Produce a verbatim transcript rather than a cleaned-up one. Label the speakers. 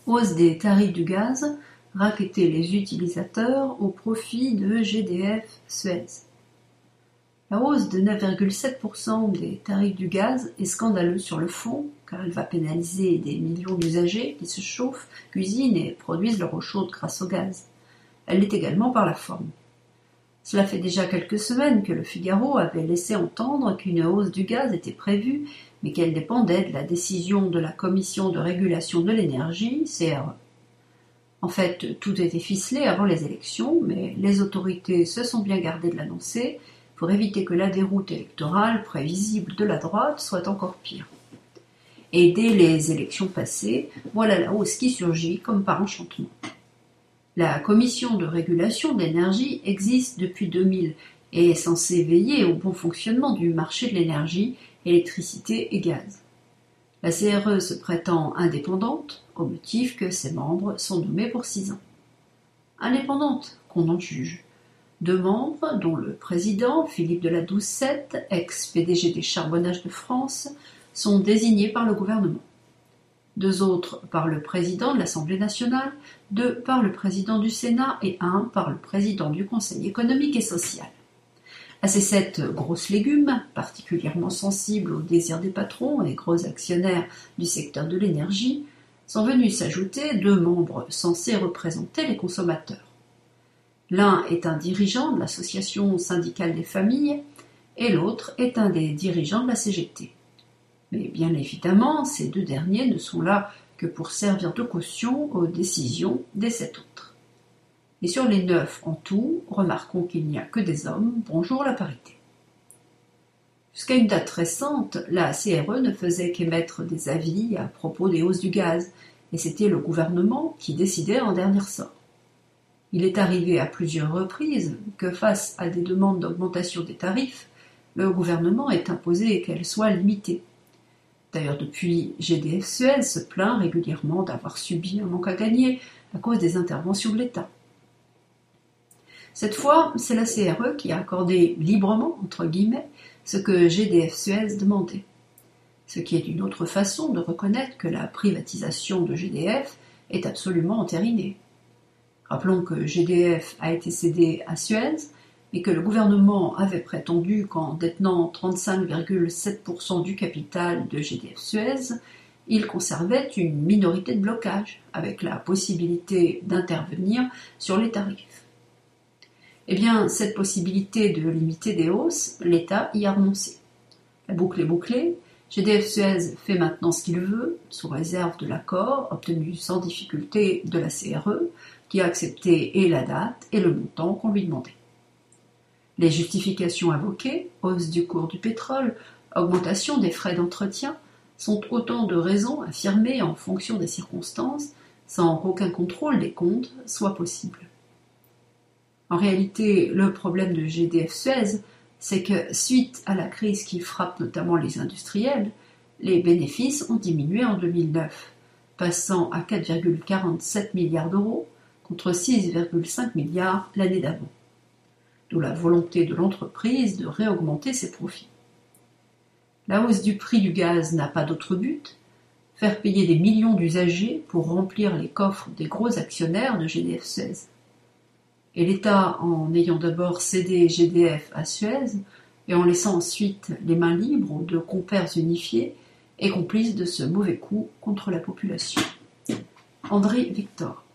Speaker 1: Hausse des tarifs du gaz, raqueter les utilisateurs au profit de G D F Suez. La hausse de neuf virgule sept pour cent des tarifs du gaz est scandaleuse sur le fond, car elle va pénaliser des millions d'usagers qui se chauffent, cuisinent et produisent leur eau chaude grâce au gaz. Elle l'est également par la forme. Cela fait déjà quelques semaines que le Figaro avait laissé entendre qu'une hausse du gaz était prévue, mais qu'elle dépendait de la décision de la Commission de régulation de l'énergie, C R E. En fait, tout était ficelé avant les élections, mais les autorités se sont bien gardées de l'annoncer pour éviter que la déroute électorale prévisible de la droite soit encore pire. Et dès les élections passées, voilà la hausse qui surgit comme par enchantement. La Commission de régulation de l'énergie existe depuis deux mille et est censée veiller au bon fonctionnement du marché de l'énergie, électricité et gaz. La C R E se prétend indépendante, au motif que ses membres sont nommés pour six ans. Indépendante, qu'on en juge. Deux membres, dont le président, Philippe de la Doucette, ex-P D G des Charbonnages de France, sont désignés par le gouvernement. Deux autres par le président de l'Assemblée nationale, deux par le président du Sénat et un par le président du Conseil économique et social. À ces sept grosses légumes, particulièrement sensibles aux désirs des patrons et gros actionnaires du secteur de l'énergie, sont venus s'ajouter deux membres censés représenter les consommateurs. L'un est un dirigeant de l'association syndicale des familles et l'autre est un des dirigeants de la C G T. Mais bien évidemment, ces deux derniers ne sont là que pour servir de caution aux décisions des sept autres. Et sur les neuf en tout, remarquons qu'il n'y a que des hommes, bonjour la parité. Jusqu'à une date récente, la C R E ne faisait qu'émettre des avis à propos des hausses du gaz, et c'était le gouvernement qui décidait en dernier ressort. Il est arrivé à plusieurs reprises que face à des demandes d'augmentation des tarifs, le gouvernement ait imposé qu'elles soient limitées. D'ailleurs, depuis, G D F Suez se plaint régulièrement d'avoir subi un manque à gagner à cause des interventions de l'État. Cette fois, c'est la C R E qui a accordé librement, entre guillemets, ce que G D F Suez demandait. Ce qui est une autre façon de reconnaître que la privatisation de G D F est absolument entérinée. Rappelons que G D F a été cédé à Suez et que le gouvernement avait prétendu qu'en détenant trente-cinq virgule sept pour cent du capital de G D F Suez, il conservait une minorité de blocage, avec la possibilité d'intervenir sur les tarifs. Eh bien, cette possibilité de limiter des hausses, l'État y a renoncé. La boucle est bouclée, G D F Suez fait maintenant ce qu'il veut, sous réserve de l'accord obtenu sans difficulté de la C R E, qui a accepté et la date et le montant qu'on lui demandait. Les justifications invoquées, hausse du cours du pétrole, augmentation des frais d'entretien, sont autant de raisons affirmées en fonction des circonstances, sans qu'aucun contrôle des comptes soit possible. En réalité, le problème de G D F Suez, c'est que, suite à la crise qui frappe notamment les industriels, les bénéfices ont diminué en deux mille neuf, passant à quatre virgule quarante-sept milliards d'euros contre six virgule cinq milliards l'année d'avant. D'où la volonté de l'entreprise de réaugmenter ses profits. La hausse du prix du gaz n'a pas d'autre but, faire payer des millions d'usagers pour remplir les coffres des gros actionnaires de G D F Suez. Et l'État, en ayant d'abord cédé G D F à Suez et en laissant ensuite les mains libres aux deux compères unifiés, est complice de ce mauvais coup contre la population. André Victor.